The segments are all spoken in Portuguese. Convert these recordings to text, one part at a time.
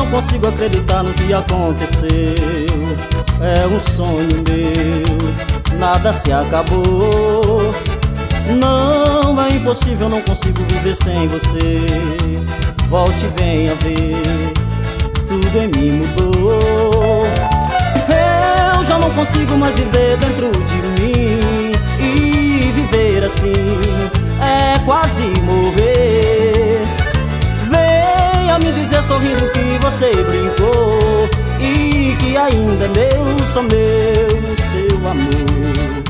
consigo acreditar no que aconteceu. É um sonho meu, nada se acabou. Não, é impossível, não consigo viver sem você. Volte e venha ver, tudo em mim mudou. Eu já não consigo mais viver dentro de mim. E viver assim é quase morrer. Venha me dizer sorrindo que você brincou e que ainda é meu, só meu, seu amor.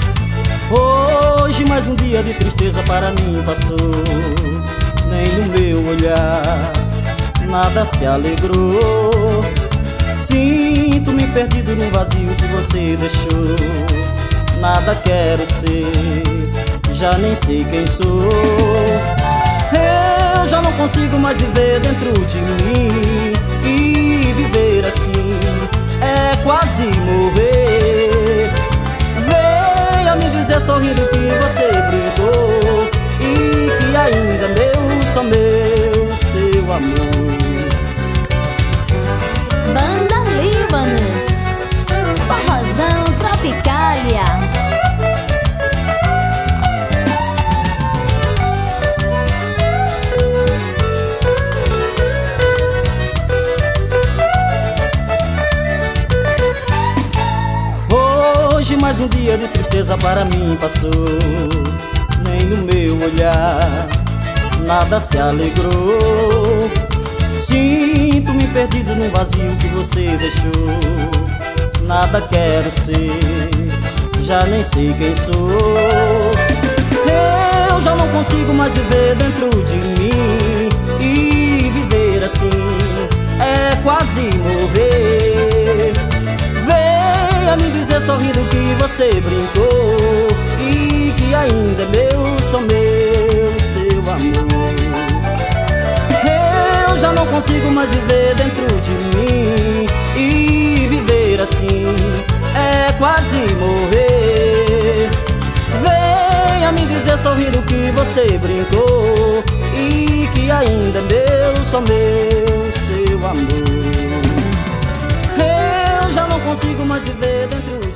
Hoje mais um dia de tristeza para mim passou. Nem no meu olhar nada se alegrou. Sinto-me perdido num vazio que você deixou. Nada quero ser, já nem sei quem sou. Eu já não consigo mais viver dentro de mim. E viver assim é quase morrer. Venha me dizer sorrindo que você brincou e que ainda é meu, só meu, seu amor. Banda Líbanos, forrozão Tropicália. Hoje mais um dia de tristeza para mim passou. Nem no meu olhar nada se alegrou. Sinto-me perdido num vazio que você deixou. Nada quero ser, já nem sei quem sou. Eu já não consigo mais viver dentro de mim. E viver assim é quase morrer. Venha me dizer sorrindo que você brincou e que ainda é meu, só meu, seu amor. Eu já não consigo mais viver dentro de mim. E viver assim é quase morrer. Venha me dizer sorrindo que você brincou e que ainda é meu, só meu, seu amor. Eu já não consigo mais viver dentro